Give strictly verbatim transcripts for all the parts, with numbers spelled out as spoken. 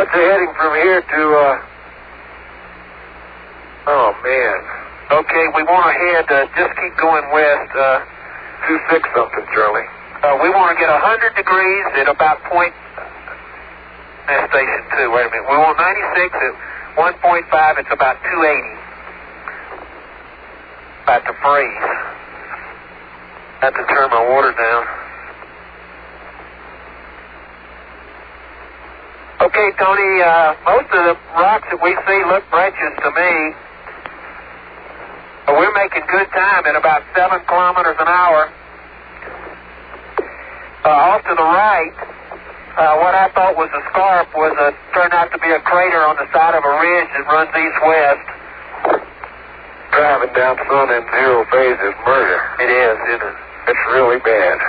It's heading from here to, uh, oh, man. Okay, we want to head, uh, just keep going west, uh, two six something, Charlie. Uh, we want to get one hundred degrees at about point, that's station two, wait a minute. We want ninety-six at one point five, it's about two eighty. About to freeze. Have to turn my water down. Okay, Tony, uh, most of the rocks that we see look breccias to me. Uh, we're making good time at about seven kilometers an hour. Uh, off to the right, uh, what I thought was a scarp was a, turned out to be a crater on the side of a ridge that runs east-west. Driving down Sun in zero phase is murder. It is, isn't it? It's really bad.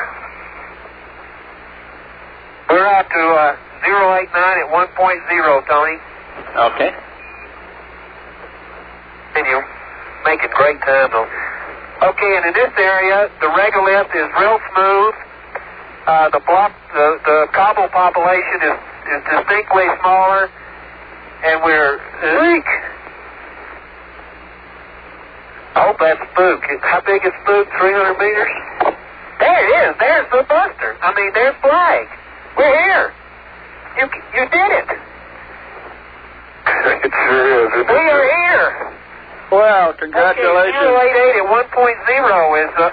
We're out to uh, zero eight nine at one point zero, Tony. Okay. And you're making great time, though. Okay, and in this area, the regolith is real smooth. Uh, the block, the, the cobble population is, is distinctly smaller, and we're, eek. I hope that's Spook. How big is Spook? three hundred meters? There it is. There's the Buster. I mean, there's Flag. We're here. You you did it. It sure is. Isn't We it? are here. Well, congratulations. Okay, zero eight eight at one point zero is... Uh,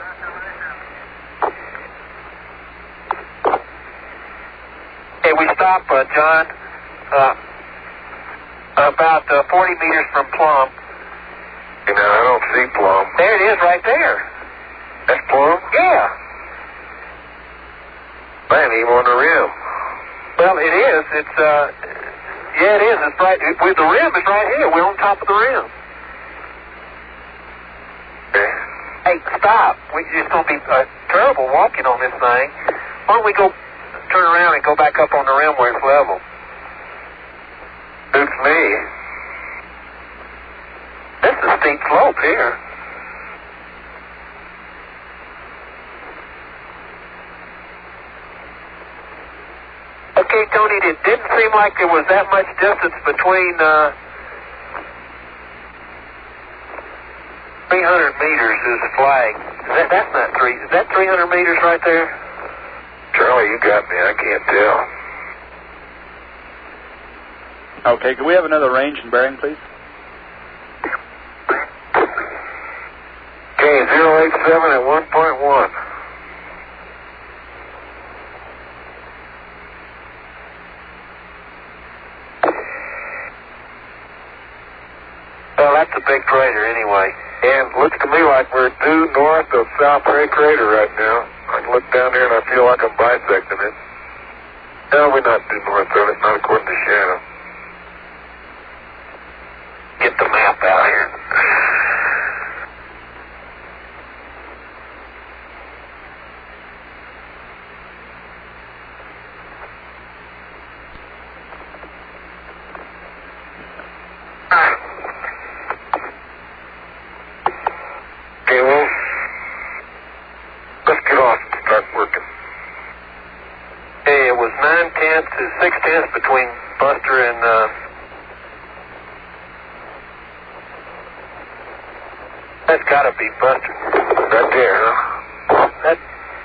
Okay, we stop, uh, John, uh, about uh, forty meters from Plum. You know, I don't see Plum. There it is right there. That's Plum? Yeah. Man, even on the rim. Well, it is. It's, uh, yeah, it is. It's right. It, the rim is right here. We're on top of the rim. Okay. Hey, stop. We, it's going to be uh, terrible walking on this thing. Why don't we go turn around and go back up on the rim where it's level? Suits me. This is a steep slope here. Okay, Tony, it didn't seem like there was that much distance between uh, three hundred meters is Flag. Is that, that's not three. Is that three hundred meters right there? Charlie, you got me. I can't tell. Okay, can we have another range and bearing, please? Okay, zero eight seven at one point one. Well, that's a big crater anyway. And looks to me like we're due north of South Ray Crater right now. I can look down there and I feel like I'm bisecting it. No, we're not due north of it, not according to Shannon. Get the map out here. Okay, well, let's get off and start working. Hey, it was nine tenths to six tenths between Buster and uh, that's got to be Buster. Right there, huh? That.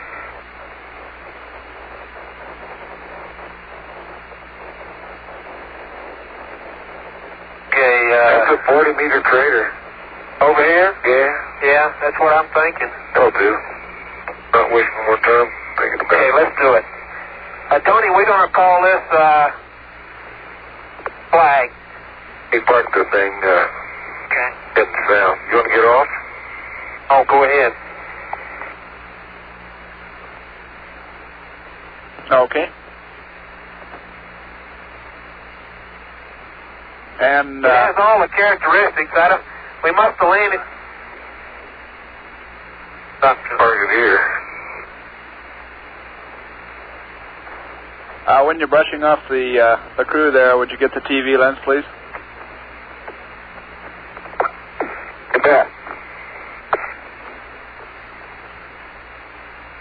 Okay, uh, That's a forty meter crater. over here? Yeah, Yeah, that's what I'm thinking. that'll do. Not wasting more time thinking about Okay, it. let's do it. Uh, Tony, we're going to call this uh, Flag. He parked the thing uh, Okay. heading south. You want to get off? Oh, go ahead. Okay. And, It has uh, all the characteristics. I don't, we must have landed. Stop. Target here. uh, when you're brushing off the, uh, the crew there, would you get the T V lens, please? Get that.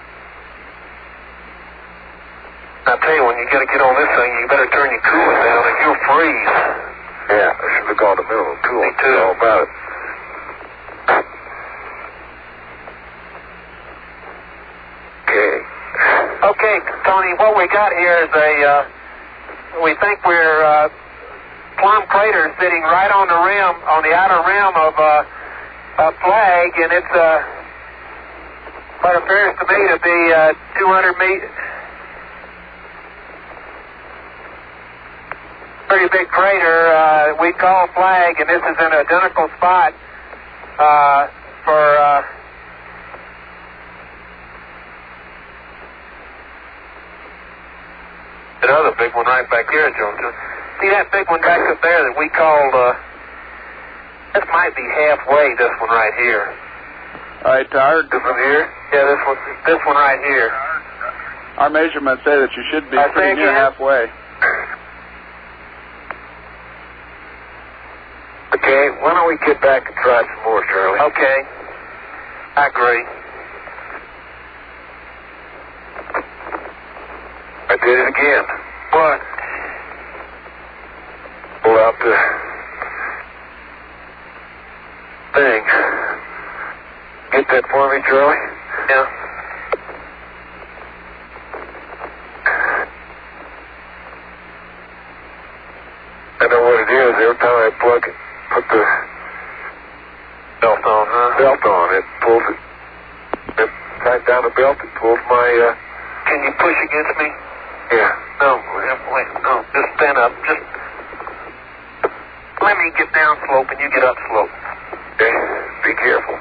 I tell you, when you got to get on this thing, you better turn your coolant down and you'll freeze. Yeah, I should have gone to minimum cool. Me too. All about it. Okay. Okay, Tony, what we got here is a, uh, we think we're, uh, Plum Crater sitting right on the rim, on the outer rim of, uh, a flag, and it's, uh, what appears to me to be, uh, two hundred meters. Pretty big crater, uh, we call flag, and this is an identical spot, uh, for, uh, another big one right back here, Jones. See that big one back up there that we called, uh, this might be halfway, this one right here. All right, Tyler. This one here? Yeah, this one, this one right here. Our measurements say that you should be I pretty think near it- halfway. Okay, why don't we get back and try some more, Charlie? Okay. I agree. I did it again. What? Pull out the thing. Get that for me, Charlie? Yeah. I know what it is. Every time I plug it, put the Belt on, huh? belt on, it pulls it. It tight down the belt, it pulls my, uh, Can you push against me? yeah. No, wait, no, just stand up. Just let me get down slope and you get up slope. Okay, be careful.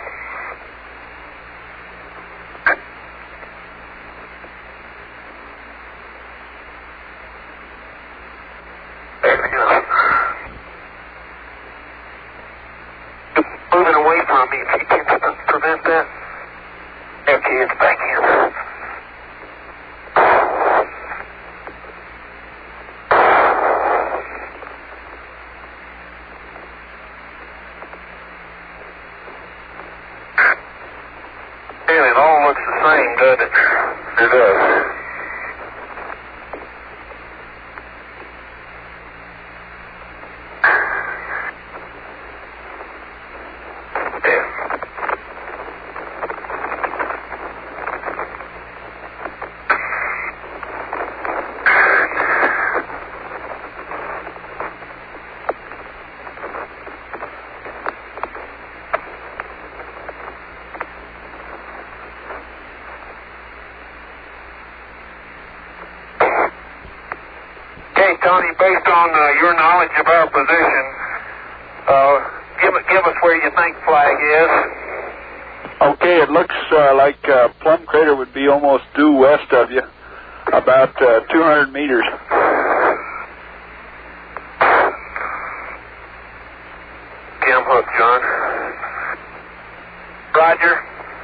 There we go. Moving away from me if you can prevent that. Okay, it's back in. And it all looks the same, doesn't it? It does. Okay, Tony, based on uh, your knowledge of our position, uh, give, give us where you think flag is. Okay, it looks uh, like uh, Plum Crater would be almost due west of you, about uh, two hundred meters. Okay, I'm hooked, John. Roger.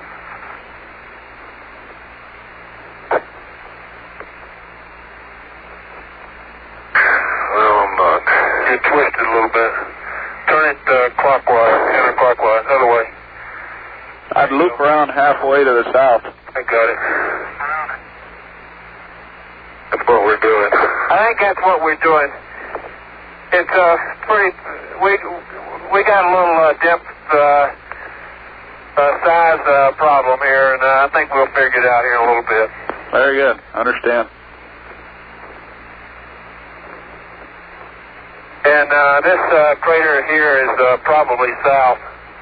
Well, I'm not. You twist it a little bit. Turn it uh, clockwise, counterclockwise, other way. I'd loop around halfway to the south. I got it. That's what we're doing. I think that's what we're doing. It's uh, pretty. We we got a little uh, depth uh, uh, size uh, problem here, and uh, I think we'll figure it out here in a little bit. Very good. Understand. And uh, this uh, crater here is uh, probably south.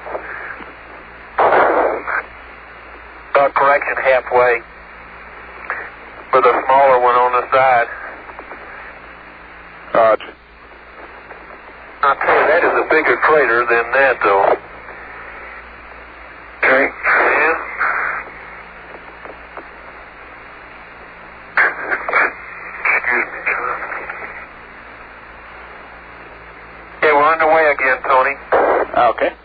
Uh, correction, halfway. With a smaller one on the side. Roger. I'll tell you, that is a bigger crater than that, though. Okay. Yeah. Excuse me, John. Okay, we're underway again, Tony. Okay.